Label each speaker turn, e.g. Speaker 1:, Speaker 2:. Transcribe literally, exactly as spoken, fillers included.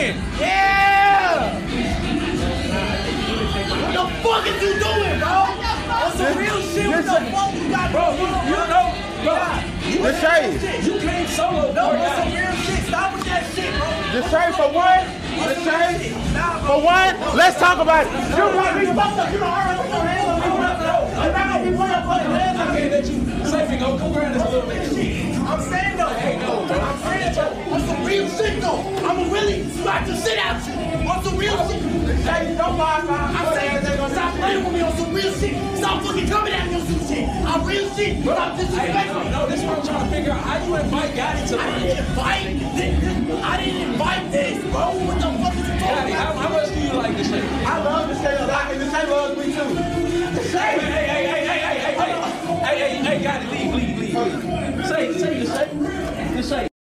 Speaker 1: in.
Speaker 2: Yeah! What the fuck is you doing, bro? On some real shit, what the fuck you got,
Speaker 1: Bro, you, you know, bro.
Speaker 2: You
Speaker 3: The shade.
Speaker 1: You came solo.
Speaker 2: No,
Speaker 1: bro.
Speaker 2: on some real shit. Stop with that shit, bro.
Speaker 3: The shade for what? The shade for what? Let's talk about it. You want me to fuck up? You don't already put your hands on me. If I don't be putting your fucking hands on
Speaker 1: I
Speaker 3: me.
Speaker 1: can't let you. Safe, go come around this a little bit.
Speaker 2: I'm saying though, hey, no, I'm saying though, on some real shit though, I'ma really smack the shit out you. On some real shit.
Speaker 3: Shade, don't mind my.
Speaker 2: I'm saying, stop playing with me on some real shit. Stop fucking coming at me on some shit. I'm real shit. Stop
Speaker 1: Hey,
Speaker 2: disrespecting me.
Speaker 1: no, this is what I'm trying to figure out. How you invite Gotti to
Speaker 2: I didn't invite this. I didn't invite this, bro. What the fuck is you talking
Speaker 1: Gotti, how,
Speaker 2: about?
Speaker 1: how much do you like this shit?
Speaker 3: I love the shade a lot, and the shade loves me too. The
Speaker 1: Hey,
Speaker 3: shade.
Speaker 1: hey, hey, hey, hey, hey, hey, hey, hey, hey, hey, Gotti, leave, leave, leave, leave. Say, say the shade. The shade.